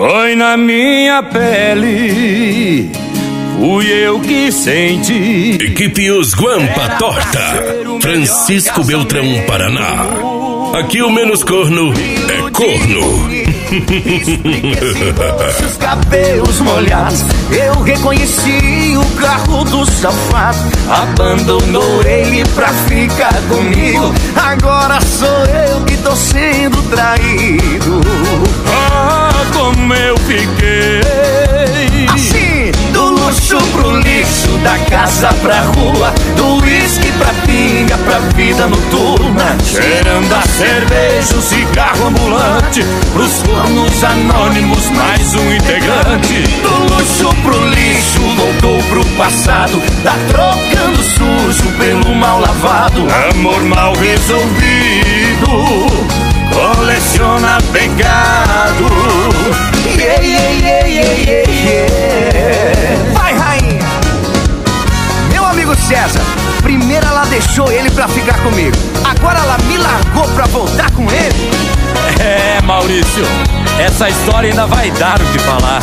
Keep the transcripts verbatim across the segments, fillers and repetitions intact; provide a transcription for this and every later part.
Foi na minha pele, fui eu que senti. Equipe Os Guampa Torta, Francisco Beltrão, Paraná. Aqui o menos corno é corno. Os cabelos molhados, eu reconheci o carro do safado. Abandonou ele pra ficar comigo. Agora sou eu que tô sendo traído. Ah, como eu fiquei assim, do luxo pro lixo, da casa pra rua, do uísque pra pinga, pra vida noturna, cheirando a cerveja, o cigarro ambulante, pros fornos anônimos, mais um integrante. Do luxo pro lixo, voltou pro passado, tá trocando sujo pelo mal lavado. Amor mal resolvido, coleciona pecado. Yeah, yeah, yeah, yeah, yeah, yeah. Vai, rainha! Meu amigo César, primeiro ela deixou ele pra ficar comigo, agora ela me largou pra voltar com ele. É, Maurício, essa história ainda vai dar o que falar.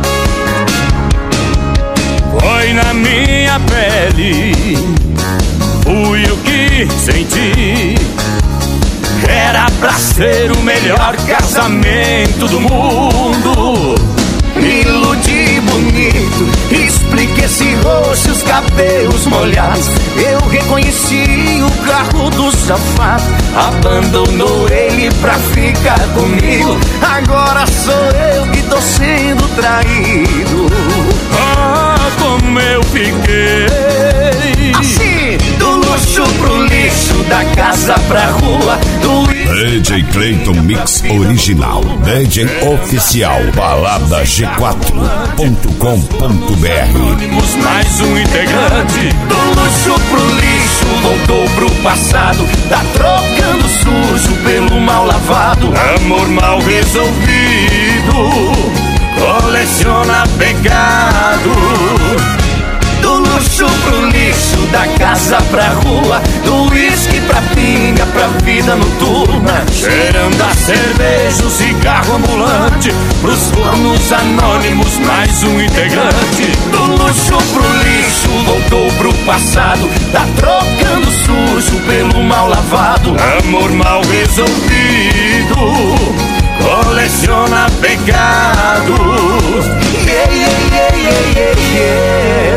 Foi na minha pele, fui o que senti. Era pra ser o melhor casamento do mundo. Me iludi bonito, expliquei esse rosto, os cabelos molhados. Eu reconheci o carro do safado. Abandonou ele pra ficar comigo. Agora sou eu que tô sendo traído. Ah, como eu fiquei assim, do luxo pro lixo, da casa pra rua, do D J Clayton Mix Original, D J Oficial, balada g quatro ponto com ponto b r. Mais um integrante. Do luxo pro lixo, voltou pro passado, tá trocando sujo pelo mal lavado. Amor mal resolvido, coleciona pecado. Do luxo pro lixo, da casa pra rua, do uísque pra pinga, pra vida noturna, cheirando a cerveja, o cigarro ambulante, pros fornos anônimos, mais um integrante. Do luxo pro lixo, voltou pro passado, tá trocando sujo pelo mal lavado. Amor mal resolvido, coleciona pecado. Yeah, yeah, yeah, yeah, yeah, yeah.